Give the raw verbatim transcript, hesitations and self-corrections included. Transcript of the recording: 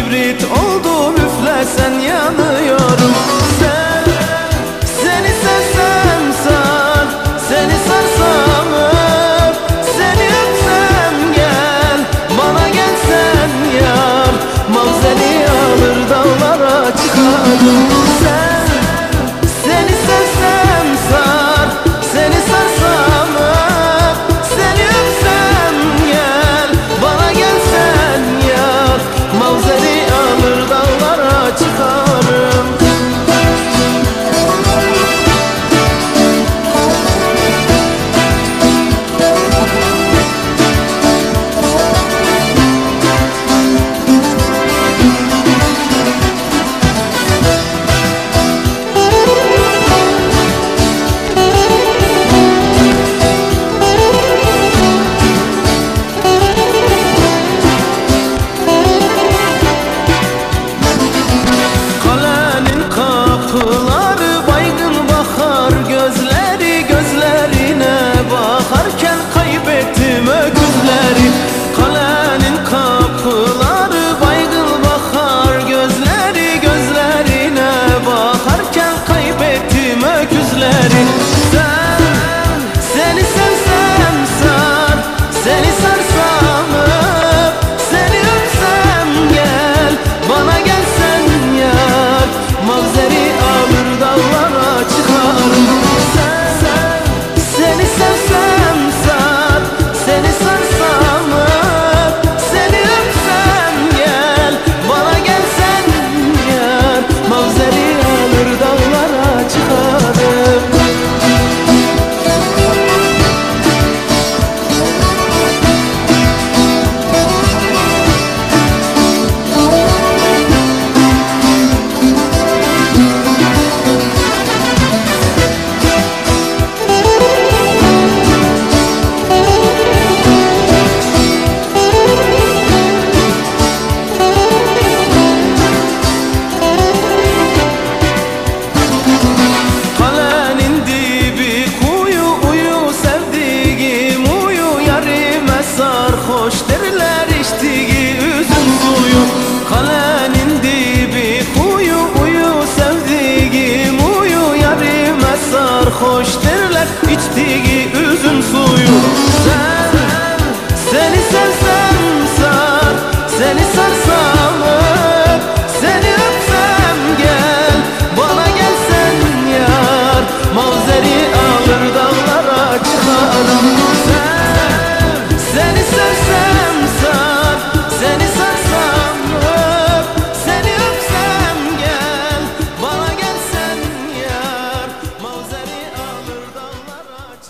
kibrit oldum, üflesen yanıyorum. Sen, seni sevsem sar, seni sarsam öp, seni öpsem gel, bana gelsen yar, mavzeni alır dağlara çıkarım. Sen, seni sevsem sar, seni sarsam öp, seni öpsem gel, bana gelsen yar, mavzeni alır dağlara çıkarım. Kapıları baygın bakar, gözleri gözlerine bakarken kaybettim öküzleri. Kalenin kapıları baygın bakar, gözleri gözlerine bakarken kaybettim öküzleri. Sen, seni sevsem sar, seni sarsam öp, seni öpsem gel, bana gelsen yar, mavzeri alır dağlara çıkarım. Sen, sen, seni sevsem sar, seni sarsam öp, seni öpsem gel, bana gelsen yar, mavzeri alır dağlara çıkarım. Sarhoş derler içtiği üzüm suyu, kalenin dibi kuyu uyu, sevdiğim uyu yarime sarhoş derler.